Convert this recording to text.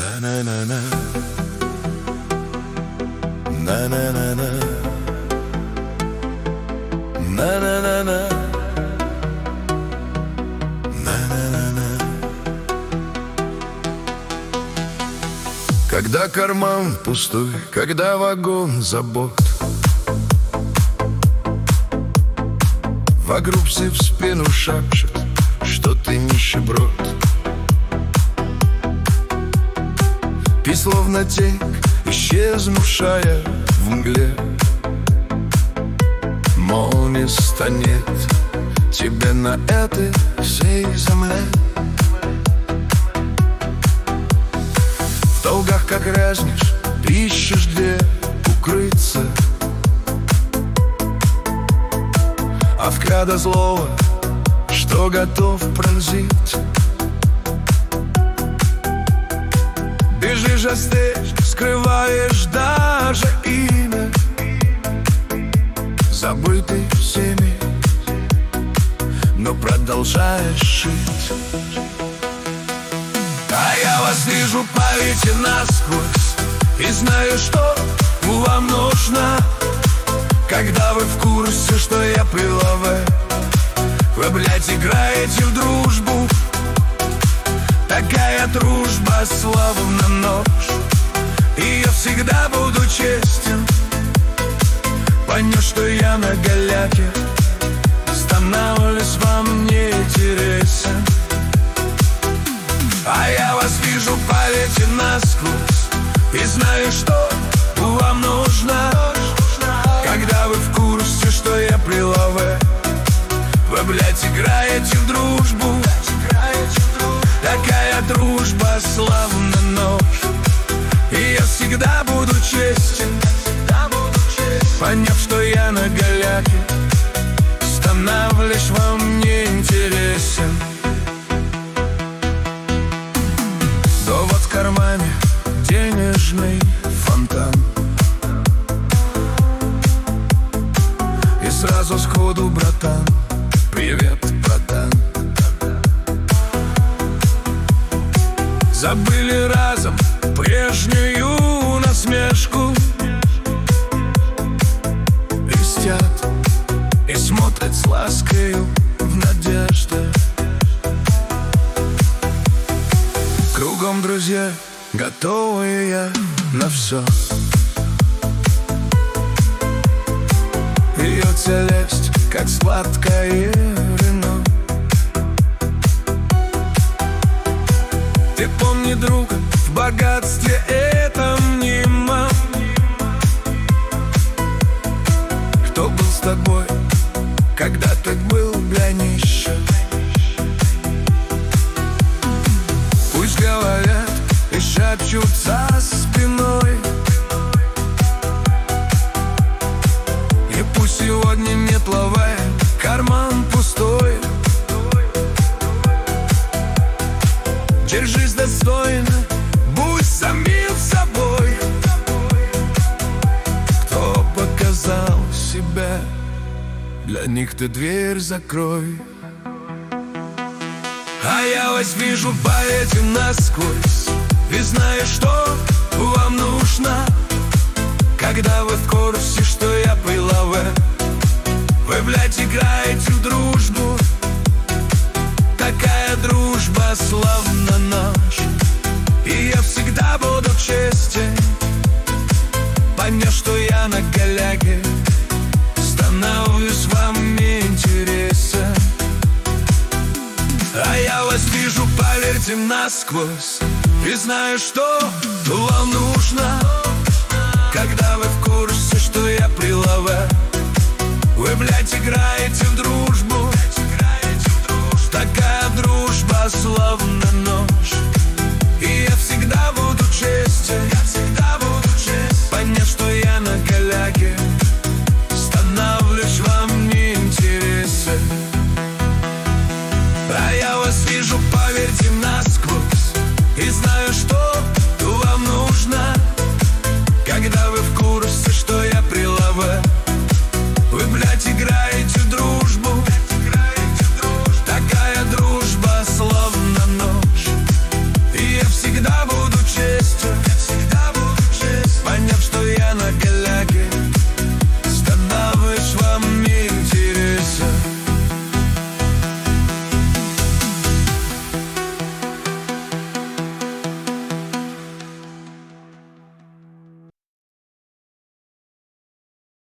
На-на-на-на, на-на-на-на, на-на-на-на, на-на-на-на. Когда карман пустой, когда вагон забот, вокруг все в спину шепчут, что ты нищеброд. Ты словно тень, исчезнувшая в мгле, мол, места нет тебе на этой всей земле. В долгах как разнишь, ты ищешь где укрыться, а взгляда злого, что готов пронзить. Бежишь, остынешь, скрываешь даже имя, забытый всеми, но продолжаешь жить. А я вас вижу по вете насквозь и знаю, что вам нужно. Когда вы в курсе, что я прилаве, вы, блядь, играете в дружбу. Такая дружба словно нож, и я всегда буду честен. Понял, что я на голяке, становлюсь вам не интересен. А я вас вижу по вете насквозь и знаю, что вам нужно. Когда вы в курсе, что я прилаве, вы, блядь, играете в дружбу. Такая дружба словно нож, и я всегда буду честен. Поняв, что я на голяке, становлюсь вам не интересен. Да вот в кармане денежный фонтан, и сразу сходу, братан, привет, братан. Забыли разом прежнюю насмешку, листят и смотрят с ласкою в надежде. Кругом друзья, готовые я на все. Льется лесть, как сладкое вино. Ты помни, друг, в богатстве этом нема. Кто был с тобой, когда ты был для нищих? Пусть говорят и шепчут за спиной, и пусть сегодня нет лавы, карман пустой. Держись достойно, будь самим собой. Кто показал себя, для них ты дверь закрой. А я вас вижу по этим насквозь и знаю, что вам нужно. Когда вы в курсе, что я прилаве, вы, блядь, играете в дружбу. Такая дружба словно нож, и я всегда буду честен. Поняв, что я на голяке, становлюсь вам не интересен. А я вас вижу, поверьте, насквозь и знаю, что вам нужно. Когда вы в курсе, что я прилаве, вы, блядь, играете в дружбу. Такая дружба словно нож,